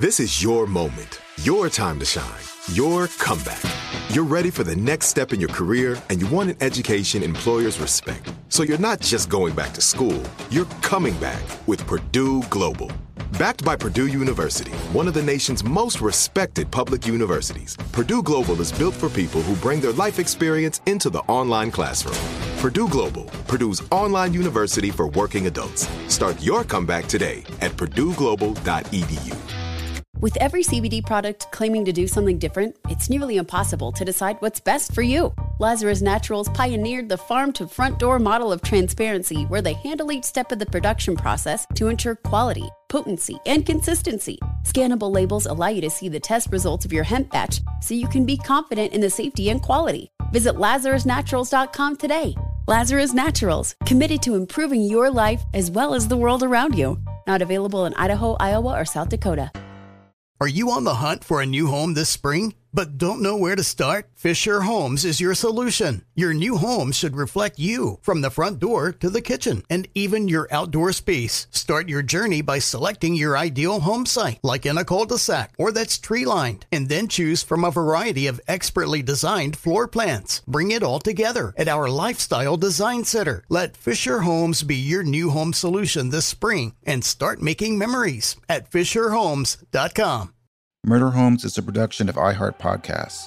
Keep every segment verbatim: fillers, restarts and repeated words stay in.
This is your moment, your time to shine, your comeback. You're ready for the next step in your career, and you want an education employers respect. So you're not just going back to school, you're coming back with Purdue Global. Backed by Purdue University, one of the nation's most respected public universities, Purdue Global is built for people who bring their life experience into the online classroom. Purdue Global, Purdue's online university for working adults. Start your comeback today at purdue global dot e d u. With every C B D product claiming to do something different, it's nearly impossible to decide what's best for you. Lazarus Naturals pioneered the farm-to-front-door model of transparency, where they handle each step of the production process to ensure quality, potency, and consistency. Scannable labels allow you to see the test results of your hemp batch, so you can be confident in the safety and quality. Visit lazarus naturals dot com today. Lazarus Naturals, committed to improving your life as well as the world around you. Not available in Idaho, Iowa, or South Dakota. Are you on the hunt for a new home this spring, but don't know where to start? Fisher Homes is your solution. Your new home should reflect you, from the front door to the kitchen and even your outdoor space. Start your journey by selecting your ideal home site, like in a cul-de-sac or that's tree-lined, and then choose from a variety of expertly designed floor plans. Bring it all together at our Lifestyle Design Center. Let Fisher Homes be your new home solution this spring and start making memories at fisher homes dot com. Murder Homes is a production of iHeart Podcasts.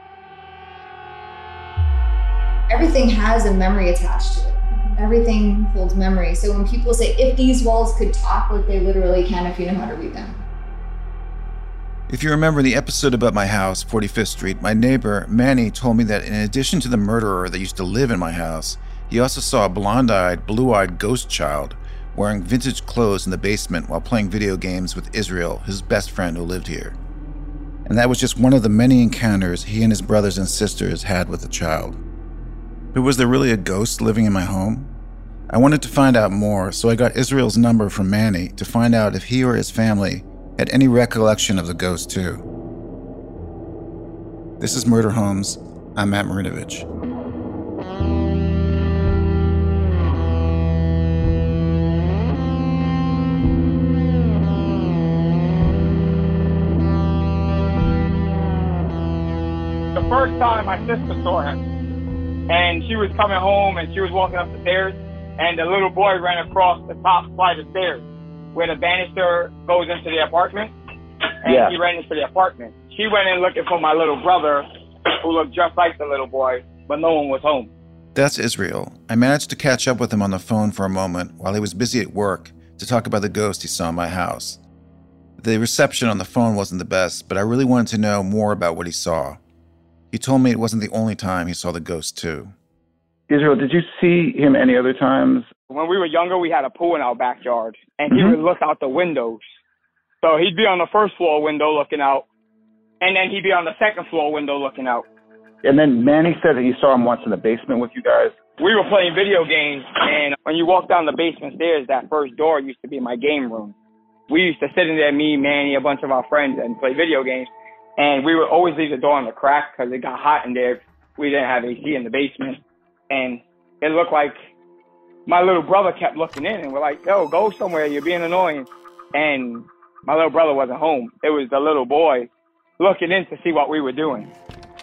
Everything has a memory attached to it. Everything holds memory. So when people say, if these walls could talk, like they literally can if you know how to read them. If you remember the episode about my house, forty-fifth Street, my neighbor, Manny, told me that in addition to the murderer that used to live in my house, he also saw a blonde-eyed, blue-eyed ghost child wearing vintage clothes in the basement while playing video games with Israel, his best friend who lived here. And that was just one of the many encounters he and his brothers and sisters had with the child. But was there really a ghost living in my home? I wanted to find out more, so I got Israel's number from Manny to find out if he or his family had any recollection of the ghost too. This is Murder Homes. I'm Matt Marinovich. The first time my sister saw him, and she was coming home and she was walking up the stairs, and the little boy ran across the top flight of stairs where the banister goes into the apartment, and yeah. He ran into the apartment. She went in looking for my little brother, who looked just like the little boy, but no one was home. That's Israel. I managed to catch up with him on the phone for a moment while he was busy at work to talk about the ghost he saw in my house. The reception on the phone wasn't the best, but I really wanted to know more about what he saw. He told me it wasn't the only time he saw the ghost, too. Israel, did you see him any other times? When we were younger, we had a pool in our backyard, and he mm-hmm. would look out the windows. So he'd be on the first floor window looking out, and then he'd be on the second floor window looking out. And then Manny said that he saw him once in the basement with you guys. We were playing video games, and when you walk down the basement stairs, that first door used to be my game room. We used to sit in there, me, Manny, a bunch of our friends, and play video games. And we would always leave the door on the crack because it got hot in there. We didn't have A C in the basement. And it looked like my little brother kept looking in, and we're like, yo, go somewhere. You're being annoying. And my little brother wasn't home. It was the little boy looking in to see what we were doing.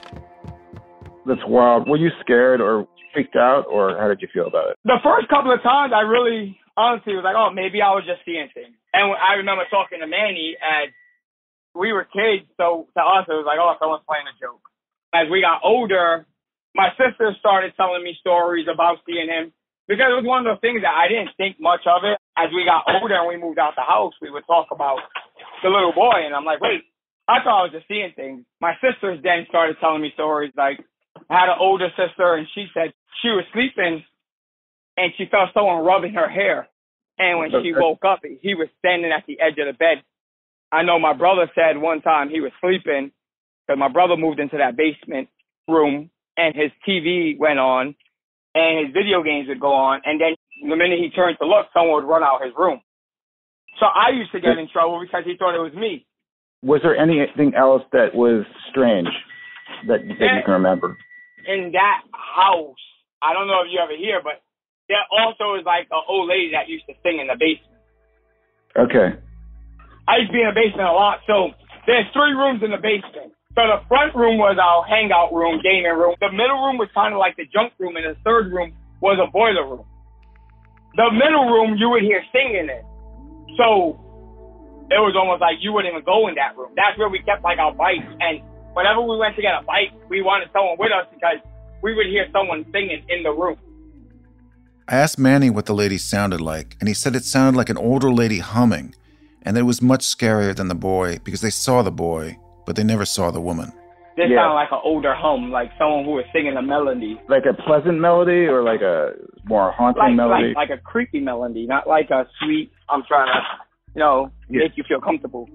That's wild. Were you scared or freaked out, or how did you feel about it? The first couple of times, I really honestly was like, oh, maybe I was just seeing things. And I remember talking to Manny as we were kids, so to us, it was like, oh, someone's playing a joke. As we got older, my sister started telling me stories about seeing him, because it was one of those things that I didn't think much of it. As we got older and we moved out the house, we would talk about the little boy, and I'm like, wait, I thought I was just seeing things. My sisters then started telling me stories. Like, I had an older sister, and she said she was sleeping, and she felt someone rubbing her hair. And when she woke up, he was standing at the edge of the bed. I know my brother said one time he was sleeping, because my brother moved into that basement room, and his T V went on, and his video games would go on, and then the minute he turned to look, someone would run out his room. So I used to get in trouble because he thought it was me. Was there anything else that was strange that, that you can remember? In that house, I don't know if you ever hear, but there also is like an old lady that used to sing in the basement. Okay. I used to be in the basement a lot. So there's three rooms in the basement. So the front room was our hangout room, gaming room. The middle room was kind of like the junk room, and the third room was a boiler room. The middle room, you would hear singing in. So it was almost like you wouldn't even go in that room. That's where we kept like our bikes. And whenever we went to get a bike, we wanted someone with us because we would hear someone singing in the room. I asked Manny what the lady sounded like, and he said it sounded like an older lady humming, and that it was much scarier than the boy because they saw the boy, but they never saw the woman. This Yeah. sounded like an older hum, like someone who was singing a melody. Like a pleasant melody or like a more haunting Like, melody? like, like a creepy melody, not like a sweet, I'm trying to, you know, Yeah. make you feel comfortable.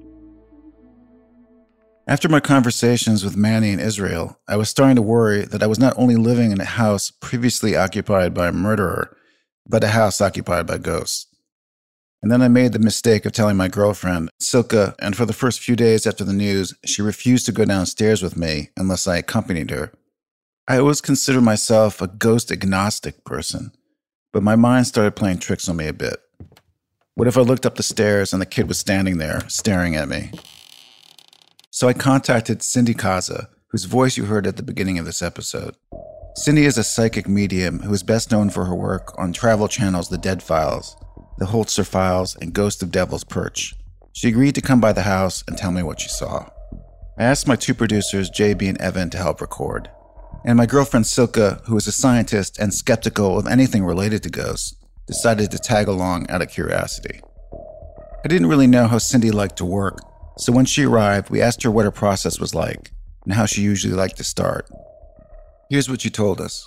After my conversations with Manny and Israel, I was starting to worry that I was not only living in a house previously occupied by a murderer, but a house occupied by ghosts. And then I made the mistake of telling my girlfriend, Silka, and for the first few days after the news, she refused to go downstairs with me unless I accompanied her. I always considered myself a ghost-agnostic person, but my mind started playing tricks on me a bit. What if I looked up the stairs and the kid was standing there, staring at me? So I contacted Cindy Kaza, whose voice you heard at the beginning of this episode. Cindy is a psychic medium who is best known for her work on Travel Channel's The Dead Files, The Holzer Files, and Ghost of Devil's Perch. She agreed to come by the house and tell me what she saw. I asked my two producers, J B and Evan, to help record. And my girlfriend Silka, who is a scientist and skeptical of anything related to ghosts, decided to tag along out of curiosity. I didn't really know how Cindy liked to work, so when she arrived, we asked her what her process was like and how she usually liked to start. Here's what she told us.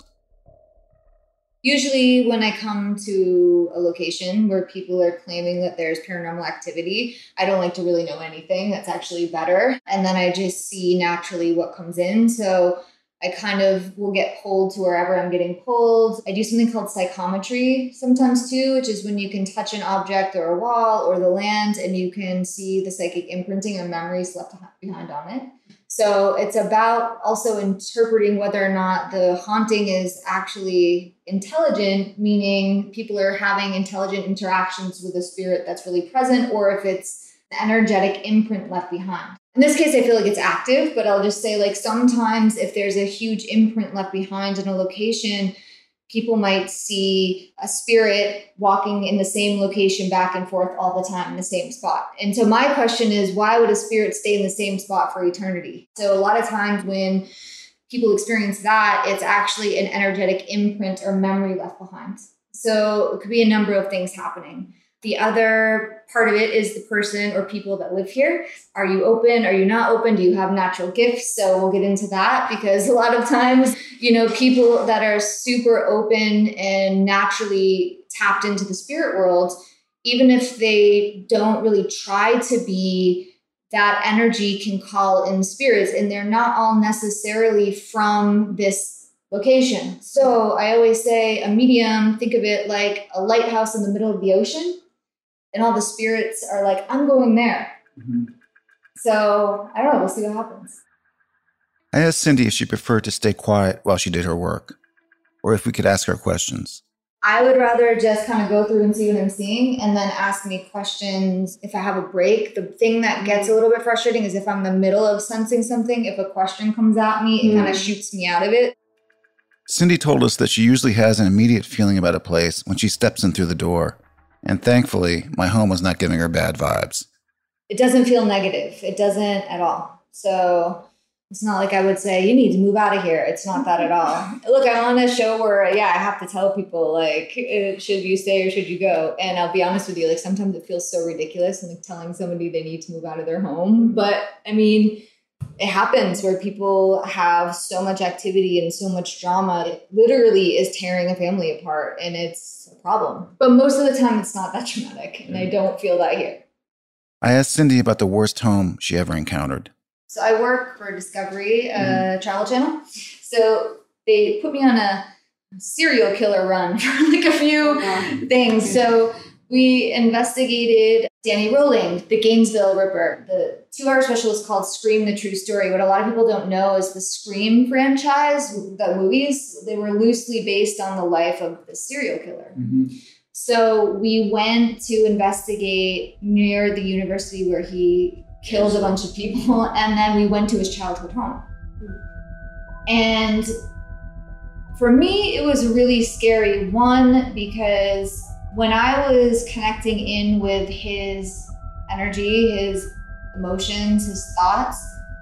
Usually when I come to a location where people are claiming that there's paranormal activity, I don't like to really know anything. That's actually better. And then I just see naturally what comes in. So I kind of will get pulled to wherever I'm getting pulled. I do something called psychometry sometimes too, which is when you can touch an object or a wall or the land and you can see the psychic imprinting or memories left behind on it. So it's about also interpreting whether or not the haunting is actually intelligent, meaning people are having intelligent interactions with a spirit that's really present, or if it's an energetic imprint left behind. In this case, I feel like it's active, but I'll just say like sometimes if there's a huge imprint left behind in a location, people might see a spirit walking in the same location back and forth all the time in the same spot. And so my question is, why would a spirit stay in the same spot for eternity? So a lot of times when people experience that, it's actually an energetic imprint or memory left behind. So it could be a number of things happening. The other part of it is the person or people that live here. Are you open? Are you not open? Do you have natural gifts? So we'll get into that because a lot of times, you know, people that are super open and naturally tapped into the spirit world, even if they don't really try to be, that energy can call in spirits, and they're not all necessarily from this location. So I always say a medium, think of it like a lighthouse in the middle of the ocean. And all the spirits are like, I'm going there. Mm-hmm. So I don't know. We'll see what happens. I asked Cindy if she preferred to stay quiet while she did her work, or if we could ask her questions. I would rather just kind of go through and see what I'm seeing and then ask me questions if I have a break. The thing that gets a little bit frustrating is if I'm in the middle of sensing something, if a question comes at me, it mm. kind of shoots me out of it. Cindy told us that she usually has an immediate feeling about a place when she steps in through the door. And thankfully, my home was not giving her bad vibes. It doesn't feel negative. It doesn't at all. So it's not like I would say, you need to move out of here. It's not that at all. Look, I'm on a show where, yeah, I have to tell people, like, should you stay or should you go? And I'll be honest with you, like, sometimes it feels so ridiculous and like telling somebody they need to move out of their home. But I mean, it happens where people have so much activity and so much drama. It literally is tearing a family apart, and it's a problem. But most of the time, it's not that dramatic, and I don't feel that here. I asked Cindy about the worst home she ever encountered. So I work for Discovery, uh, mm-hmm. Travel Channel. So they put me on a serial killer run for like a few yeah. things. So we investigated Danny Rowling, the Gainesville Ripper. The two-hour special is called Scream, the True Story. What a lot of people don't know is the Scream franchise, the movies, they were loosely based on the life of the serial killer. Mm-hmm. So we went to investigate near the university where he killed a bunch of people, and then we went to his childhood home. And for me, it was really scary. One, because when I was connecting in with his energy, his emotions, his thoughts,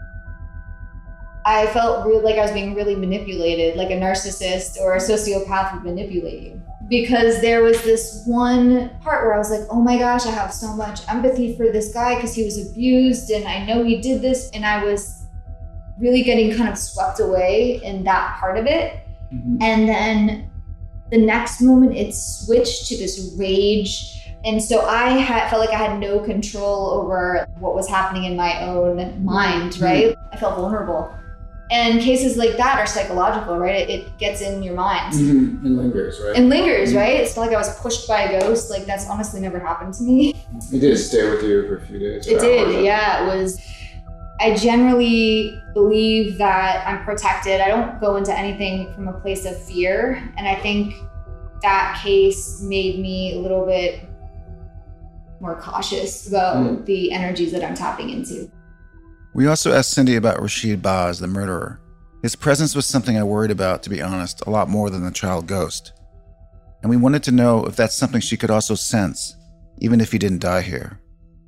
I felt really like I was being really manipulated, like a narcissist or a sociopath would manipulate you. Because there was this one part where I was like, oh my gosh, I have so much empathy for this guy because he was abused and I know he did this. And I was really getting kind of swept away in that part of it. Mm-hmm. And then the next moment it switched to this rage. And so I had, felt like I had no control over what was happening in my own mind, right? Mm-hmm. I felt vulnerable. And cases like that are psychological, right? It, it gets in your mind. Mm-hmm. And lingers, right? And lingers, mm-hmm. right? It's not like I was pushed by a ghost. Like that's honestly never happened to me. It did stay with you for a few days. It did, yeah. It was, I generally believe that I'm protected. I don't go into anything from a place of fear. And I think that case made me a little bit more cautious about mm. the energies that I'm tapping into. We also asked Cindy about Rashid Baz, the murderer. His presence was something I worried about, to be honest, a lot more than the child ghost. And we wanted to know if that's something she could also sense, even if he didn't die here.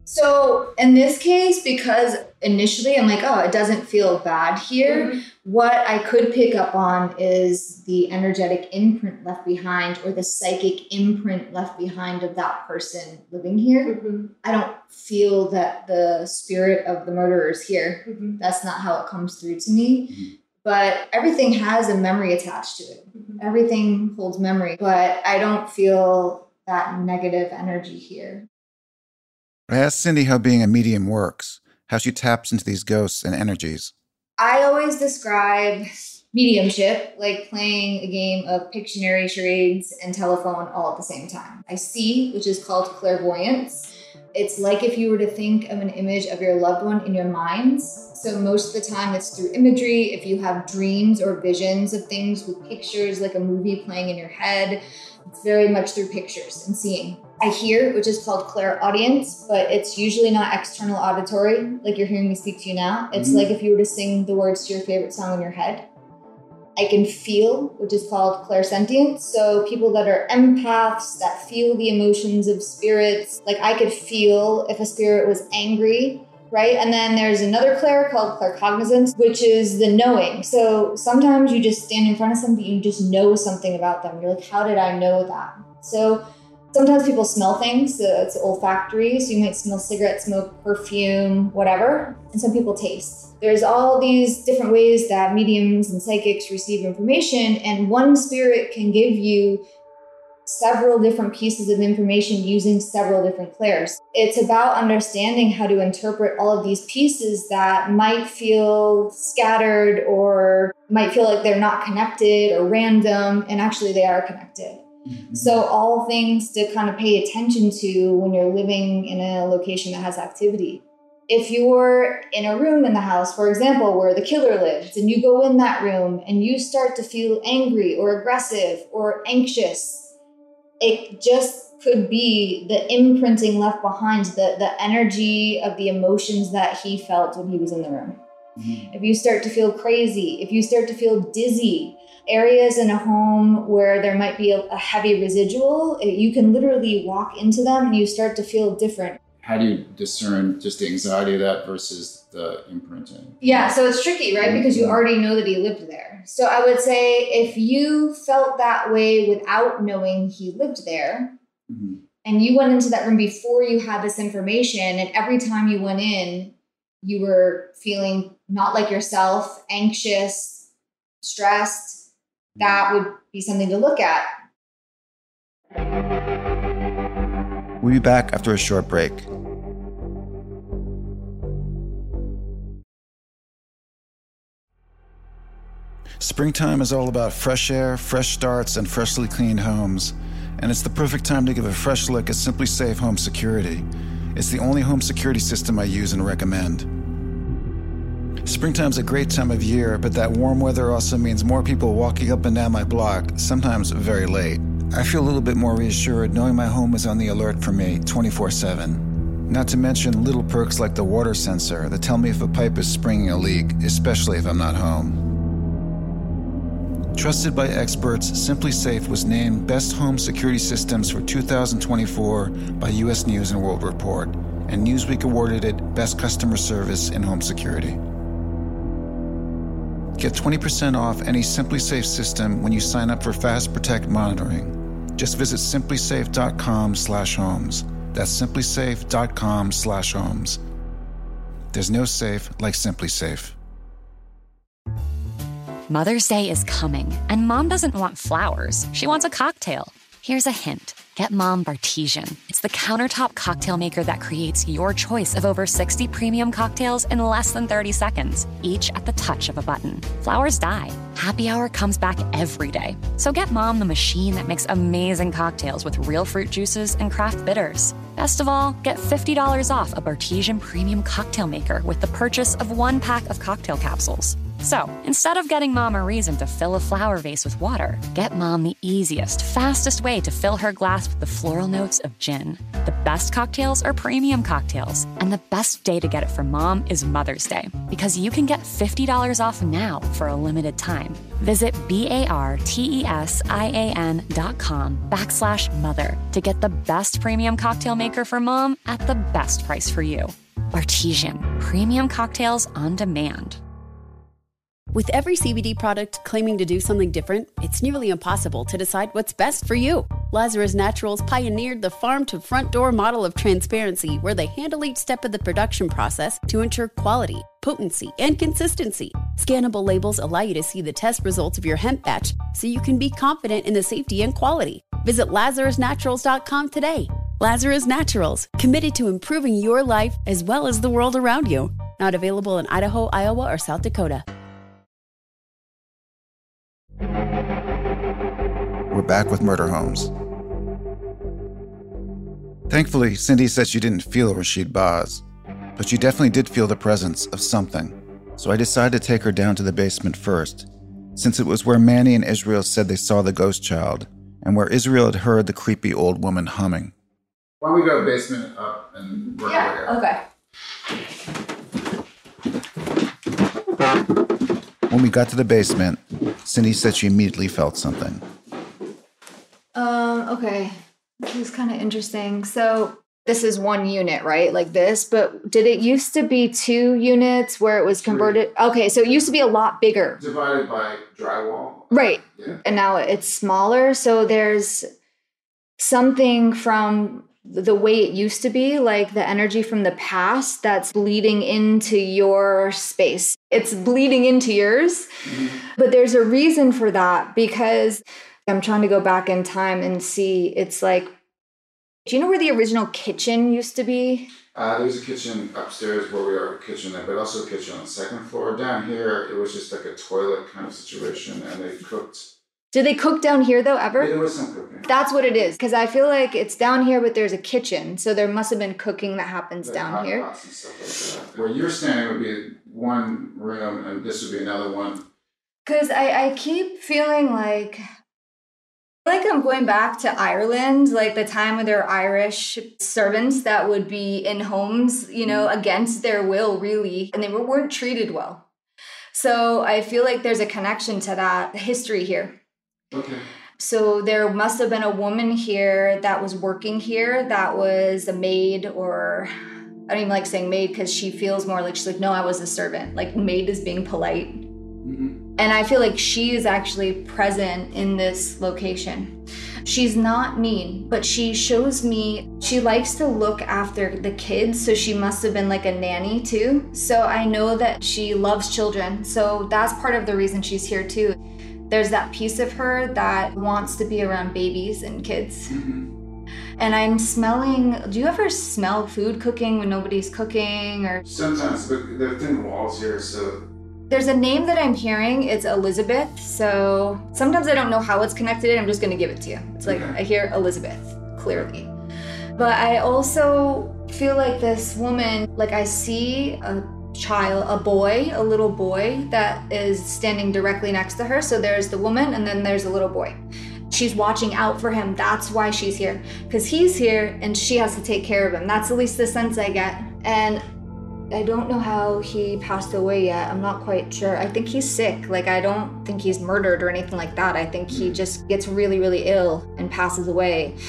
So in this case, because initially I'm like, oh, it doesn't feel bad here. Mm-hmm. What I could pick up on is the energetic imprint left behind or the psychic imprint left behind of that person living here. Mm-hmm. I don't feel that the spirit of the murderer is here. Mm-hmm. That's not how it comes through to me. Mm-hmm. But everything has a memory attached to it. Mm-hmm. Everything holds memory, but I don't feel that negative energy here. I asked Cindy how being a medium works, how she taps into these ghosts and energies. I always describe mediumship like playing a game of Pictionary, charades, and telephone all at the same time. I see, which is called clairvoyance. It's like if you were to think of an image of your loved one in your mind. So most of the time it's through imagery. If you have dreams or visions of things with pictures, like a movie playing in your head, it's very much through pictures and seeing. I hear, which is called clairaudience, but it's usually not external auditory, like you're hearing me speak to you now. It's mm-hmm. like if you were to sing the words to your favorite song in your head. I can feel, which is called clairsentience. So people that are empaths, that feel the emotions of spirits, like I could feel if a spirit was angry, right? And then there's another clair called claircognizance, which is the knowing. So sometimes you just stand in front of somebody, you just know something about them. You're like, how did I know that? So sometimes people smell things, so it's olfactory, so you might smell cigarette smoke, perfume, whatever. And some people taste. There's all these different ways that mediums and psychics receive information, and one spirit can give you several different pieces of information using several different clairs. It's about understanding how to interpret all of these pieces that might feel scattered or might feel like they're not connected or random, and actually they are connected. Mm-hmm. So all things to kind of pay attention to when you're living in a location that has activity. If you're in a room in the house, for example, where the killer lives, and you go in that room and you start to feel angry or aggressive or anxious, it just could be the imprinting left behind, the, the energy of the emotions that he felt when he was in the room. Mm-hmm. If you start to feel crazy, if you start to feel dizzy, areas in a home where there might be a, a heavy residual, you can literally walk into them and you start to feel different. How do you discern just the anxiety of that versus the imprinting? Yeah, so it's tricky, right? Because you already know that he lived there. So I would say if you felt that way without knowing he lived there, mm-hmm. and you went into that room before you had this information, and every time you went in, you were feeling not like yourself, anxious, stressed, that would be something to look at. We'll be back after a short break. Springtime is all about fresh air, fresh starts, and freshly cleaned homes. And it's the perfect time to give a fresh look at Simply Safe Home Security. It's the only home security system I use and recommend. Springtime's a great time of year, but that warm weather also means more people walking up and down my block, sometimes very late. I feel a little bit more reassured knowing my home is on the alert for me twenty-four seven. Not to mention little perks like the water sensor that tell me if a pipe is springing a leak, especially if I'm not home. Trusted by experts, SimpliSafe was named Best Home Security Systems for two thousand twenty-four by U S News and World Report, and Newsweek awarded it Best Customer Service in Home Security. Get twenty percent off any SimpliSafe system when you sign up for Fast Protect monitoring. Just visit simplysafe.com slash homes. That's simplysafe.com slash homes. There's no safe like SimpliSafe. Mother's Day is coming, and Mom doesn't want flowers. She wants a cocktail. Here's a hint. Get Mom Bartesian. It's the countertop cocktail maker that creates your choice of over sixty premium cocktails in less than thirty seconds, each at the touch of a button. Flowers die. Happy Hour comes back every day. So get Mom the machine that makes amazing cocktails with real fruit juices and craft bitters. Best of all, get fifty dollars off a Bartesian premium cocktail maker with the purchase of one pack of cocktail capsules. So, instead of getting Mom a reason to fill a flower vase with water, get Mom the easiest, fastest way to fill her glass with the floral notes of gin. The best cocktails are premium cocktails, and the best day to get it for Mom is Mother's Day, because you can get fifty dollars off now for a limited time. Visit B-A-R-T-E-S-I-A-N dot com backslash mother to get the best premium cocktail maker for Mom at the best price for you. Bartesian, premium cocktails on demand. With every C B D product claiming to do something different, it's nearly impossible to decide what's best for you. Lazarus Naturals pioneered the farm-to-front-door model of transparency, where they handle each step of the production process to ensure quality, potency, and consistency. Scannable labels allow you to see the test results of your hemp batch, so you can be confident in the safety and quality. Visit lazarus naturals dot com today. Lazarus Naturals, committed to improving your life as well as the world around you. Not available in Idaho, Iowa, or South Dakota. We're back with Murder Homes. Thankfully, Cindy said she didn't feel Rashid Baz, but she definitely did feel the presence of something. So I decided to take her down to the basement first, since it was where Manny and Israel said they saw the ghost child, and where Israel had heard the creepy old woman humming. Why don't we go basement up and work Yeah, okay. When we got to the basement, Cindy said she immediately felt something. Um, okay. This is kind of interesting. So this is one unit, right? Like this, but did it used to be two units where it was converted? Three. Okay, so it used to be a lot bigger. Divided by drywall. Right. Yeah. And now it's smaller. So there's something from the way it used to be, like the energy from the past that's bleeding into your space. It's bleeding into yours. Mm-hmm. But there's a reason for that, because I'm trying to go back in time and see, it's like, do you know where the original kitchen used to be? Uh, there's a kitchen upstairs where we are, a kitchen there, but also a kitchen on the second floor. Down here, it was just like a toilet kind of situation, and they cooked. Did they cook down here, though, ever? Yeah, there was some cooking. That's what it is, because I feel like it's down here, but there's a kitchen, so there must have been cooking that happens like down hot here. Pots and stuff like that. Where you're standing would be one room, and this would be another one. Because I, I keep feeling like... like I'm going back to Ireland, like the time when there were Irish servants that would be in homes, you know, against their will, really, and they were, weren't treated well. So I feel like there's a connection to that history here. Okay. So there must have been a woman here that was working here that was a maid, or I don't even like saying maid because she feels more like she's like, no, I was a servant. Like maid is being polite. Mm-hmm. And I feel like she is actually present in this location. She's not mean, but she shows me, she likes to look after the kids. So she must have been like a nanny too. So I know that she loves children. So that's part of the reason she's here too. There's that piece of her that wants to be around babies and kids. Mm-hmm. And I'm smelling, do you ever smell food cooking when nobody's cooking? Or sometimes, but there are thin walls here, so. There's a name that I'm hearing, it's Elizabeth. So sometimes I don't know how it's connected, I'm just gonna give it to you. It's like, okay. I hear Elizabeth, clearly. But I also feel like this woman, like I see a child, a boy, a little boy that is standing directly next to her. So there's the woman and then there's a little boy. She's watching out for him. That's why she's here. Because he's here and she has to take care of him. That's at least the sense I get. And I don't know how he passed away yet. I'm not quite sure. I think he's sick. Like, I don't think he's murdered or anything like that. I think he just gets really, really ill and passes away.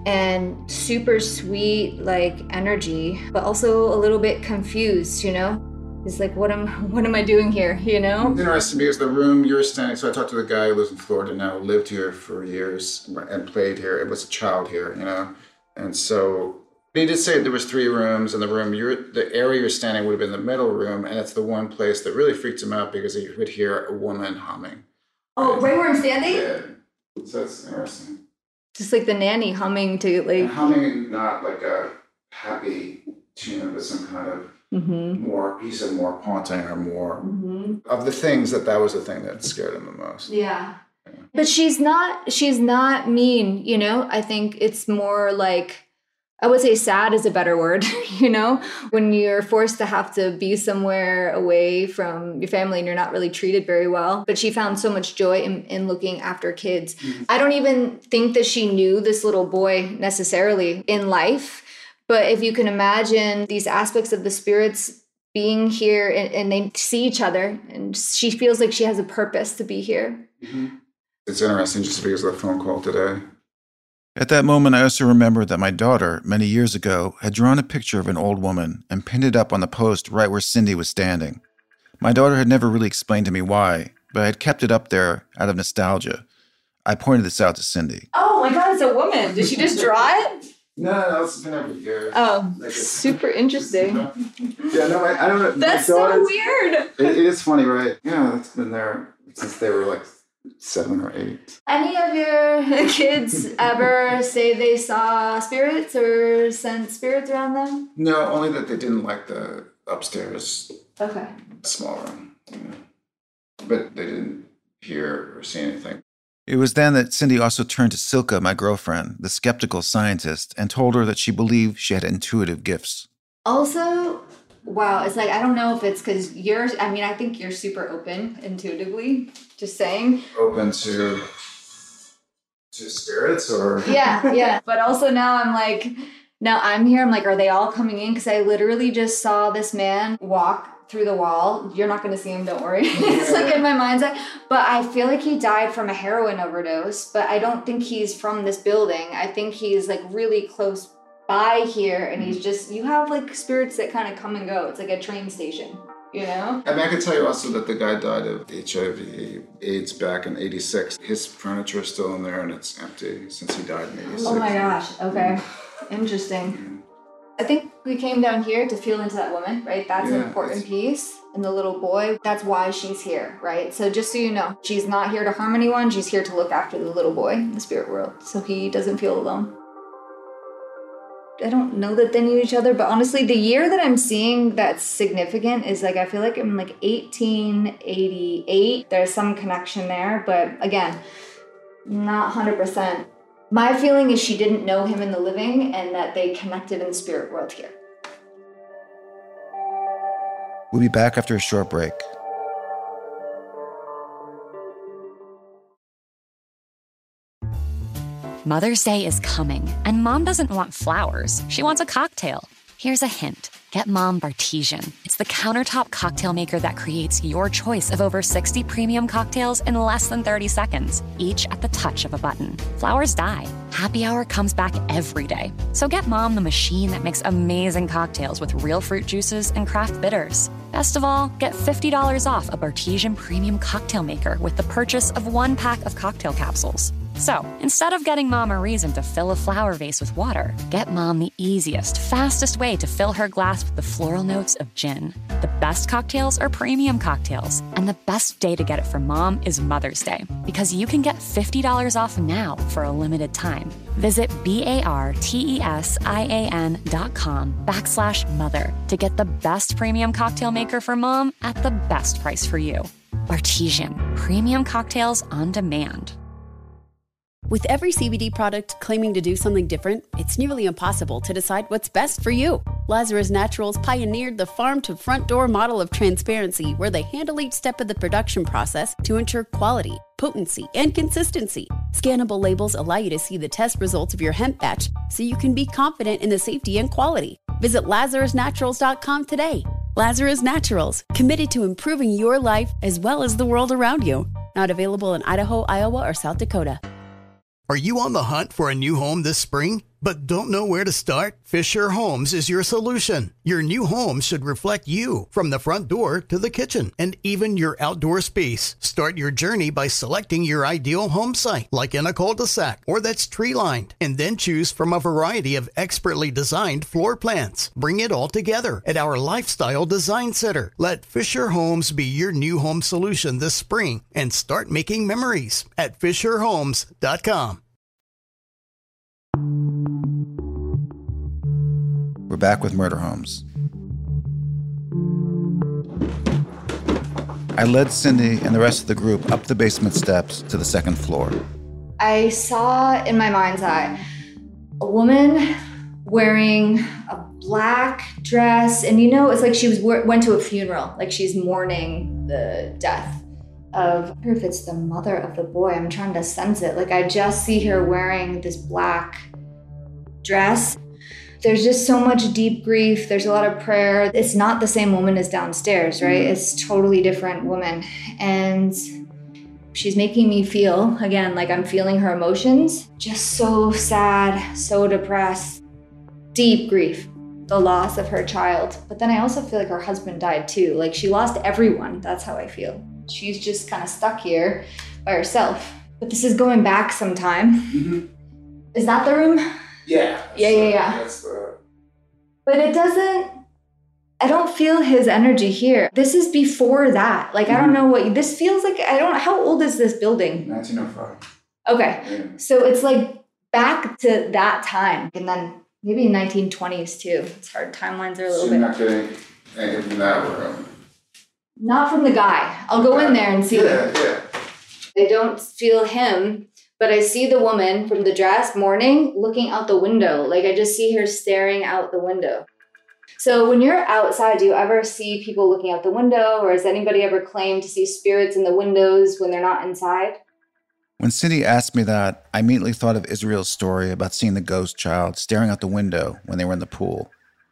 And super sweet, like, energy, but also a little bit confused, you know? It's like, what am what am I doing here, you know? It's interesting because the room you're standing, so I talked to the guy who lives in Florida now, lived here for years and played here. It was a child here, you know? And so he did say there was three rooms, and the room, you're, the area you're standing would have been the middle room, and it's the one place that really freaked him out because he would hear a woman humming. Oh, right, right where I'm standing? Yeah. So it's interesting. Just like the nanny humming to like... And humming, not like a happy tune, but some kind of mm-hmm. more, he said more haunting or more mm-hmm. of the things that that was the thing that scared him the most. Yeah. yeah. But she's not, she's not mean, you know? I think it's more like, I would say sad is a better word, you know, when you're forced to have to be somewhere away from your family and you're not really treated very well. But she found so much joy in, in looking after kids. Mm-hmm. I don't even think that she knew this little boy necessarily in life. But if you can imagine these aspects of the spirits being here and, and they see each other and she feels like she has a purpose to be here. Mm-hmm. It's interesting just because of the phone call today. At that moment, I also remembered that my daughter, many years ago, had drawn a picture of an old woman and pinned it up on the post right where Cindy was standing. My daughter had never really explained to me why, but I had kept it up there out of nostalgia. I pointed this out to Cindy. Oh my God, it's a woman. Did she just draw it? No, no, it's been every year. Oh, like super interesting. Yeah, no, I, I don't know. That's so weird. It, it is funny, right? Yeah, it's been there since they were like seven or eight. Any of your kids ever say they saw spirits or sent spirits around them? No, only that they didn't like the upstairs. Okay. Small room. You know. But they didn't hear or see anything. It was then that Cindy also turned to Silka, my girlfriend, the skeptical scientist, and told her that she believed she had intuitive gifts. Also, wow, it's like, I don't know if it's because you're, I mean, I think you're super open intuitively, just saying. Open to, to spirits or? Yeah, yeah. But also now I'm like, now I'm here, I'm like, are they all coming in? Because I literally just saw this man walk through the wall. You're not going to see him, don't worry. It's like in my mind's eye. But I feel like he died from a heroin overdose, but I don't think he's from this building. I think he's like really close by here, and he's just, you have like spirits that kind of come and go. It's like a train station, you know? I mean, I can tell you also that the guy died of H I V AIDS back in eighty-six. His furniture is still in there, and it's empty since he died in eighty-six. Oh my gosh, okay. Interesting. I think we came down here to feel into that woman, right? That's yeah, an important that's... piece. And the little boy, that's why she's here, right? So just so you know, she's not here to harm anyone. She's here to look after the little boy in the spirit world, so he doesn't feel alone. I don't know that they knew each other, but honestly, the year that I'm seeing that's significant is like, I feel like I'm like eighteen eighty-eight. There's some connection there, but again, not one hundred percent. My feeling is she didn't know him in the living and that they connected in the spirit world here. We'll be back after a short break. Mother's Day is coming, and Mom doesn't want flowers. She wants a cocktail. Here's a hint. Get Mom Bartesian. It's the countertop cocktail maker that creates your choice of over sixty premium cocktails in less than thirty seconds, each at the touch of a button. Flowers die. Happy Hour comes back every day. So get Mom the machine that makes amazing cocktails with real fruit juices and craft bitters. Best of all, get fifty dollars off a Bartesian premium cocktail maker with the purchase of one pack of cocktail capsules. So, instead of getting Mom a reason to fill a flower vase with water, get Mom the easiest, fastest way to fill her glass with the floral notes of gin. The best cocktails are premium cocktails, and the best day to get it for Mom is Mother's Day, because you can get fifty dollars off now for a limited time. Visit B-A-R-T-E-S-I-A-N dot com backslash mother to get the best premium cocktail maker for Mom at the best price for you. Bartesian, premium cocktails on demand. With every C B D product claiming to do something different, it's nearly impossible to decide what's best for you. Lazarus Naturals pioneered the farm-to-front-door model of transparency, where they handle each step of the production process to ensure quality, potency, and consistency. Scannable labels allow you to see the test results of your hemp batch so you can be confident in the safety and quality. Visit Lazarus Naturals dot com today. Lazarus Naturals, committed to improving your life as well as the world around you. Not available in Idaho, Iowa, or South Dakota. Are you on the hunt for a new home this spring, but don't know where to start? Fisher Homes is your solution. Your new home should reflect you, from the front door to the kitchen, and even your outdoor space. Start your journey by selecting your ideal home site, like in a cul-de-sac or that's tree-lined, and then choose from a variety of expertly designed floor plans. Bring it all together at our Lifestyle Design Center. Let Fisher Homes be your new home solution this spring and start making memories at Fisher Homes dot com. We're back with Murder Homes. I led Cindy and the rest of the group up the basement steps to the second floor. I saw in my mind's eye a woman wearing a black dress, and you know, it's like she was went to a funeral, like she's mourning the death of, I wonder if it's the mother of the boy. I'm trying to sense it. Like I just see her wearing this black dress. There's just so much deep grief. There's a lot of prayer. It's not the same woman as downstairs, right? It's totally different woman. And she's making me feel, again, like I'm feeling her emotions. Just so sad, so depressed, deep grief, the loss of her child. But then I also feel like her husband died too. Like she lost everyone. That's how I feel. She's just kind of stuck here by herself. But this is going back some time. Mm-hmm. Is that the room? Yeah. Yeah, yeah, yeah. That's the... But it doesn't, I don't feel his energy here. This is before that. Like, mm-hmm. I don't know what, this feels like, I don't, how old is this building? nineteen oh five. Okay. Yeah. So it's like back to that time. And then maybe nineteen twenties too. It's hard. Timelines are a little so bit. You're not getting anything from that room? Not from the guy. I'll go in there and see yeah, them. Yeah. I don't feel him. But I see the woman from the dress mourning looking out the window. Like I just see her staring out the window. So when you're outside, do you ever see people looking out the window? Or has anybody ever claimed to see spirits in the windows when they're not inside? When Cindy asked me that, I immediately thought of Israel's story about seeing the ghost child staring out the window when they were in the pool.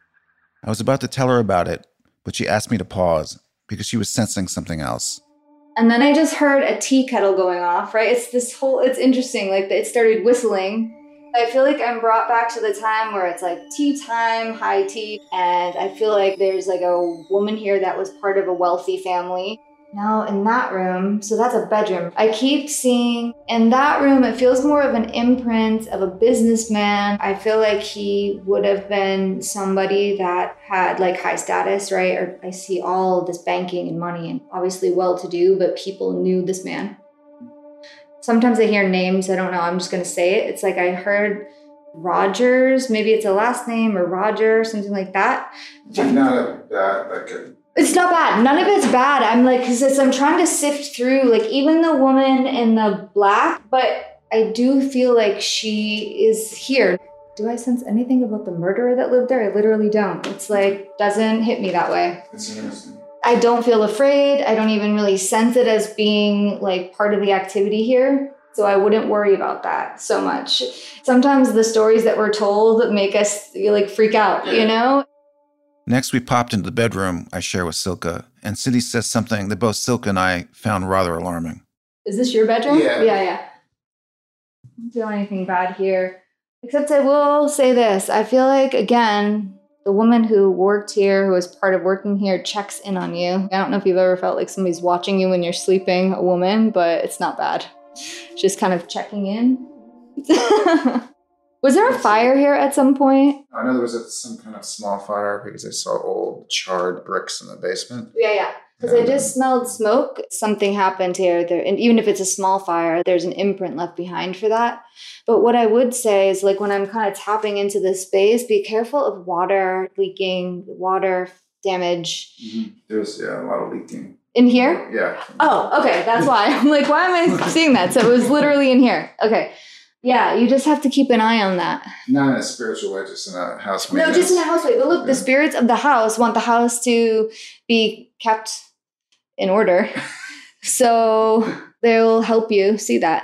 I was about to tell her about it, but she asked me to pause because she was sensing something else. And then I just heard a tea kettle going off, right? It's this whole, it's interesting, like it started whistling. I feel like I'm brought back to the time where it's like tea time, high tea. And I feel like there's like a woman here that was part of a wealthy family. Now in that room, so that's a bedroom. I keep seeing in that room, it feels more of an imprint of a businessman. I feel like he would have been somebody that had like high status, right? Or I see all of this banking and money and obviously well-to-do, but people knew this man. Sometimes I hear names, I don't know, I'm just gonna say it. It's like I heard Rogers, maybe it's a last name or Roger, something like that. It's not a bad, like a... It's not bad. None of it's bad. I'm like, because I'm trying to sift through, like, even the woman in the black, but I do feel like she is here. Do I sense anything about the murderer that lived there? I literally don't. It's like, doesn't hit me that way. It's interesting. I don't feel afraid. I don't even really sense it as being, like, part of the activity here. So I wouldn't worry about that so much. Sometimes the stories that we're told make us, like, freak out, you know? Next, we popped into the bedroom I share with Silka, and Cindy says something that both Silka and I found rather alarming. Is this your bedroom? Yeah. Yeah, yeah. I don't feel anything bad here. Except I will say this. I feel like, again, the woman who worked here, who was part of working here, checks in on you. I don't know if you've ever felt like somebody's watching you when you're sleeping, a woman, but it's not bad. Just kind of checking in. Was there a fire here at some point? I know there was a, some kind of small fire because I saw old charred bricks in the basement. Yeah, yeah. Because I just smelled smoke. Something happened here. There, and even if it's a small fire, there's an imprint left behind for that. But what I would say is, like, when I'm kind of tapping into this space, be careful of water leaking, water damage. Mm-hmm. There's, yeah, a lot of leaking. In here? Yeah. Oh, okay. That's why. I'm like, why am I seeing that? So it was literally in here. Okay. Yeah, you just have to keep an eye on that. Not in a spiritual way, just in a house maintenance. No, just in a house way. But look, yeah. The spirits of the house want the house to be kept in order. So they'll help you see that.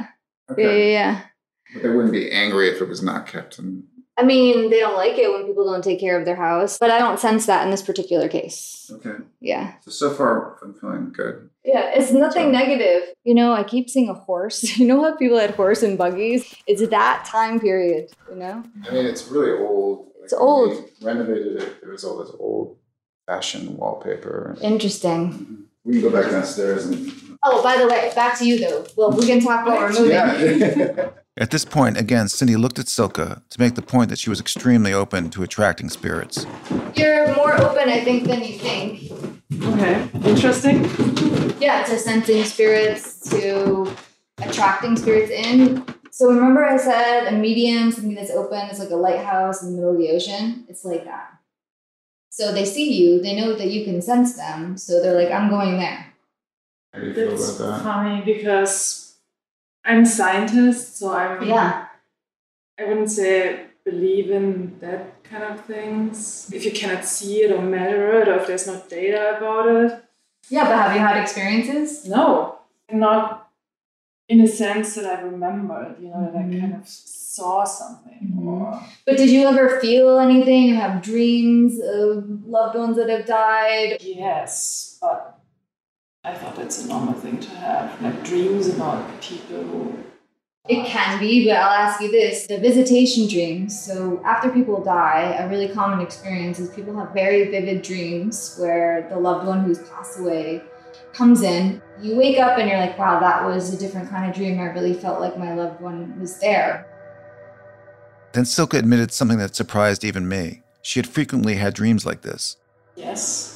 Okay. Yeah, yeah, yeah. But they wouldn't be angry if it was not kept in... I mean, they don't like it when people don't take care of their house, but I don't sense that in this particular case. Okay. Yeah. So, so far, I'm feeling good. Yeah, it's nothing so. negative. You know, I keep seeing a horse. You know how people had horse and buggies? It's that time period, you know? I mean, it's really old. It's like old. We renovated it. There was all this old-fashioned wallpaper. Interesting. Mm-hmm. We can go back downstairs and... Oh, by the way, back to you, though. Well, we can talk while we're moving. Yeah. At this point, again, Cindy looked at Silke to make the point that she was extremely open to attracting spirits. You're more open, I think, than you think. Okay. Interesting. Yeah, to sensing spirits, to attracting spirits in. So remember I said a medium, something that's open, is like a lighthouse in the middle of the ocean? It's like that. So they see you, they know that you can sense them, so they're like, I'm going there. How do you feel That's about that? Funny because I'm a scientist, so I'm yeah. I wouldn't say believe in that kind of things. If you cannot see it or measure it, or if there's no data about it. Yeah, but have you had experiences? No, not in a sense that I remembered. You know, mm-hmm. that I kind of saw something. Mm-hmm. Or... But did you ever feel anything or have dreams of loved ones that have died? Yes, but I thought that's a normal thing to have, like dreams about people who... It can be, but I'll ask you this. The visitation dreams, so after people die, a really common experience is people have very vivid dreams where the loved one who's passed away comes in. You wake up and you're like, wow, that was a different kind of dream. I really felt like my loved one was there. Then Silke admitted something that surprised even me. She had frequently had dreams like this. Yes.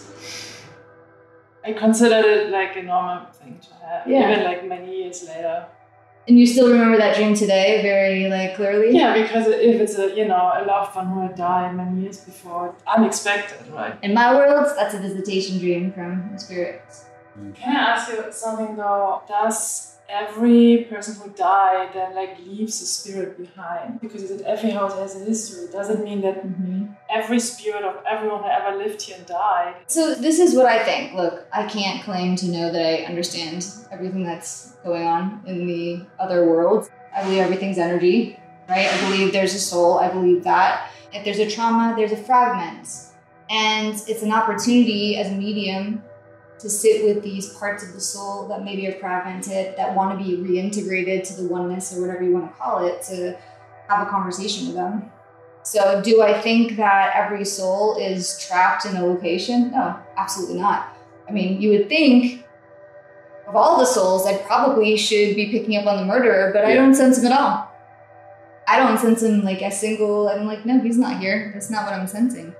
I considered it like a normal thing to have, yeah. even like many years later. And you still remember that dream today very like clearly? Yeah, because if it's a, you know, a loved one who had died many years before, unexpected, right? In my world, that's a visitation dream from spirits. Can I ask you something though? Does every person who died then like leaves a spirit behind? Because you said every house has a history. Does it mean that mm-hmm. every spirit of everyone who ever lived here and died? So this is what I think. Look, I can't claim to know that I understand everything that's going on in the other world. I believe everything's energy, right? I believe there's a soul. I believe that. If there's a trauma, there's a fragment. And it's an opportunity as a medium to sit with these parts of the soul that maybe are fragmented, that want to be reintegrated to the oneness or whatever you want to call it, to have a conversation with them. So do I think that every soul is trapped in a location? No, absolutely not. I mean, you would think of all the souls, I probably should be picking up on the murderer, but yeah. I don't sense him at all. I don't sense him like as single. I'm like, no, he's not here. That's not what I'm sensing.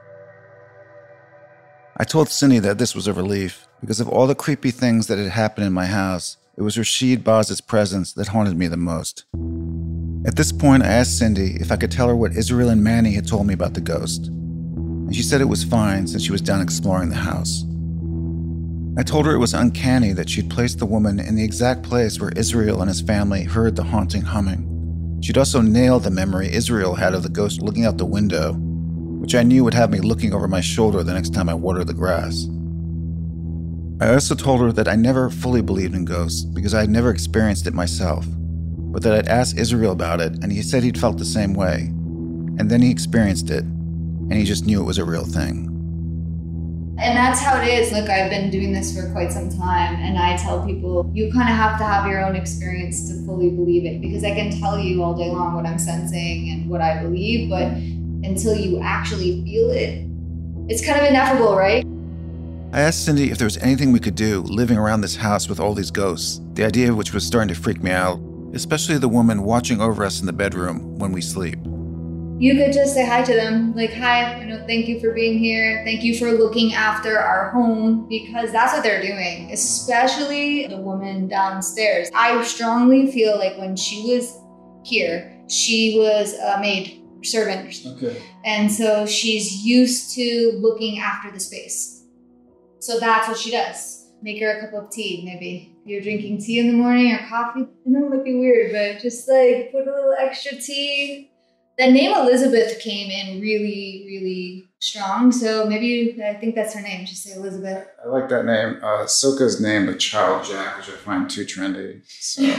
I told Cindy that this was a relief, because of all the creepy things that had happened in my house, it was Rashid Baz's presence that haunted me the most. At this point, I asked Cindy if I could tell her what Israel and Manny had told me about the ghost, and she said it was fine since she was done exploring the house. I told her it was uncanny that she'd placed the woman in the exact place where Israel and his family heard the haunting humming. She'd also nailed the memory Israel had of the ghost looking out the window, which I knew would have me looking over my shoulder the next time I watered the grass. I also told her that I never fully believed in ghosts because I had never experienced it myself, but that I'd asked Israel about it and he said he'd felt the same way. And then he experienced it, and he just knew it was a real thing. And that's how it is. Look, I've been doing this for quite some time, and I tell people, you kind of have to have your own experience to fully believe it, because I can tell you all day long what I'm sensing and what I believe, but until you actually feel it, it's kind of ineffable, right? I asked Cindy if there was anything we could do living around this house with all these ghosts, the idea of which was starting to freak me out, especially the woman watching over us in the bedroom when we sleep. You could just say hi to them, like, hi, you know, thank you for being here. Thank you for looking after our home, because that's what they're doing, especially the woman downstairs. I strongly feel like when she was here, she was a maid. Servant. Okay. And so she's used to looking after the space. So that's what she does. Make her a cup of tea, maybe. You're drinking tea in the morning or coffee. I know it might be weird, but just like put a little extra tea. The name Elizabeth came in really, really strong. So maybe, I think that's her name. Just say Elizabeth. I like that name. Uh, Silke's named a child Jack, which I find too trendy. So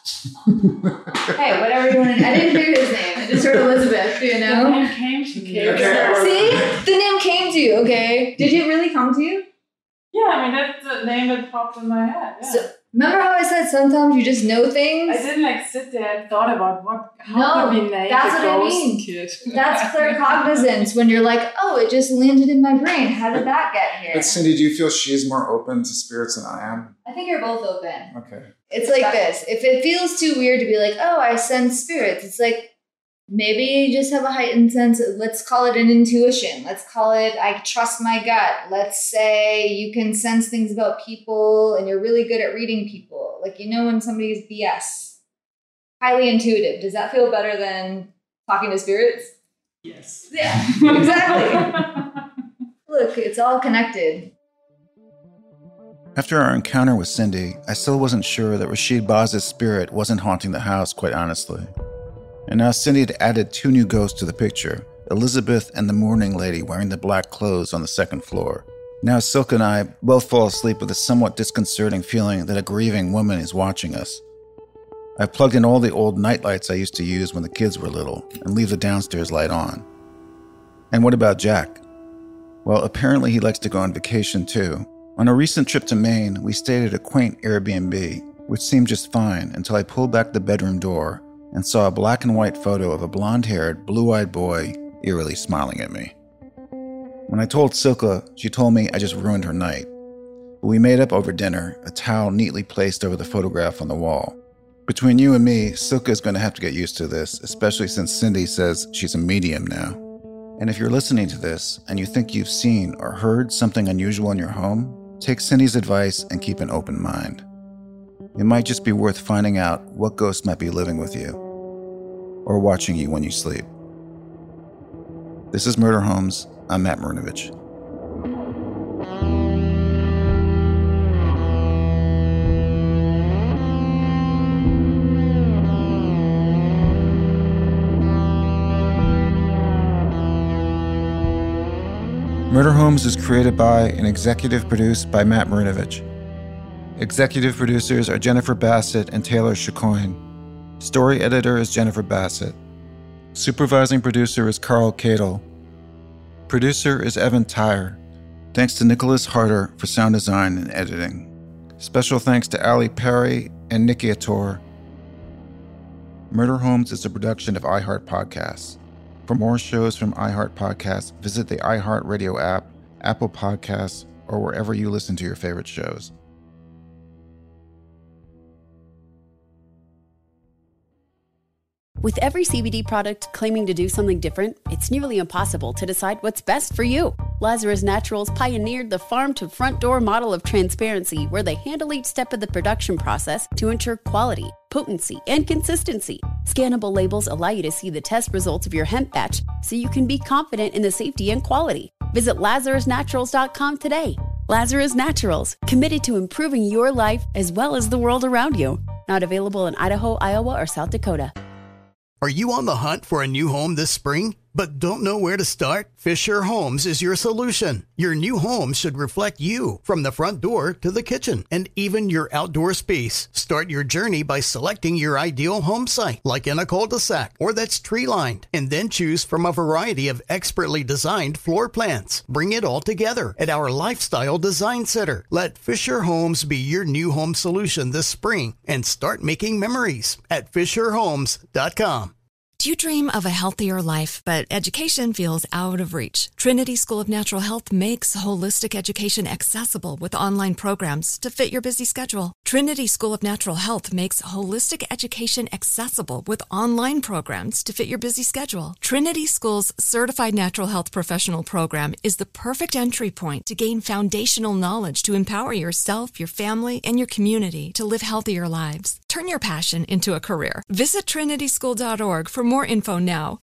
Hey, whatever you want to. I didn't hear his name. I just heard Elizabeth, you know? The name came to me. Okay. See? The name came to you, okay? Did it really come to you? Yeah, I mean, that's the name that popped in my head. Yeah. So, remember how I said sometimes you just know things? I didn't like sit there and thought about what, how No, could we name that's the what I ghost mean. kid. That's claircognizance when you're like, oh, it just landed in my brain. How did that get here? But Cindy, do you feel she's more open to spirits than I am? I think you're both open. Okay. It's like this. If it feels too weird to be like, oh, I sense spirits, it's like, maybe you just have a heightened sense of, let's call it an intuition. Let's call it, I trust my gut. Let's say you can sense things about people and you're really good at reading people. Like, you know when somebody's B S. Highly intuitive. Does that feel better than talking to spirits? Yes. Yeah, exactly. Look, it's all connected. After our encounter with Cindy, I still wasn't sure that Rashid Baz's spirit wasn't haunting the house, quite honestly. And now Cindy had added two new ghosts to the picture, Elizabeth and the mourning lady wearing the black clothes on the second floor. Now Silk and I both fall asleep with a somewhat disconcerting feeling that a grieving woman is watching us. I've plugged in all the old nightlights I used to use when the kids were little and leave the downstairs light on. And what about Jack? Well, apparently he likes to go on vacation too. On a recent trip to Maine, we stayed at a quaint Airbnb, which seemed just fine until I pulled back the bedroom door and saw a black and white photo of a blonde-haired, blue-eyed boy eerily smiling at me. When I told Silka, she told me I just ruined her night. But we made up over dinner, a towel neatly placed over the photograph on the wall. Between you and me, Silka is going to have to get used to this, especially since Cindy says she's a medium now. And if you're listening to this and you think you've seen or heard something unusual in your home, take Cindy's advice and keep an open mind. It might just be worth finding out what ghost might be living with you or watching you when you sleep. This is Murder Homes. I'm Matt Marinovich. Murder Homes is created by and executive produced by Matt Marinovich. Executive producers are Jennifer Bassett and Taylor Chicoine. Story editor is Jennifer Bassett. Supervising producer is Carl Cadle. Producer is Evan Tyre. Thanks to Nicholas Harder for sound design and editing. Special thanks to Ali Perry and Nikki Ator. Murder Homes is a production of iHeart Podcasts. For more shows from iHeart Podcasts, visit the iHeartRadio app, Apple Podcasts, or wherever you listen to your favorite shows. With every C B D product claiming to do something different, it's nearly impossible to decide what's best for you. Lazarus Naturals pioneered the farm-to-front-door model of transparency, where they handle each step of the production process to ensure quality, potency, and consistency. Scannable labels allow you to see the test results of your hemp batch, so you can be confident in the safety and quality. Visit lazarus naturals dot com today. Lazarus Naturals, committed to improving your life as well as the world around you. Not available in Idaho, Iowa, or South Dakota. Are you on the hunt for a new home this spring, but don't know where to start? Fisher Homes is your solution. Your new home should reflect you, from the front door to the kitchen and even your outdoor space. Start your journey by selecting your ideal home site, like in a cul-de-sac or that's tree-lined, and then choose from a variety of expertly designed floor plans. Bring it all together at our Lifestyle Design Center. Let Fisher Homes be your new home solution this spring and start making memories at fisher homes dot com. Do you dream of a healthier life, but education feels out of reach? Trinity School of Natural Health makes holistic education accessible with online programs to fit your busy schedule. Trinity School of Natural Health makes holistic education accessible with online programs to fit your busy schedule. Trinity School's Certified Natural Health Professional Program is the perfect entry point to gain foundational knowledge to empower yourself, your family, and your community to live healthier lives. Turn your passion into a career. Visit trinity school dot org for more info now.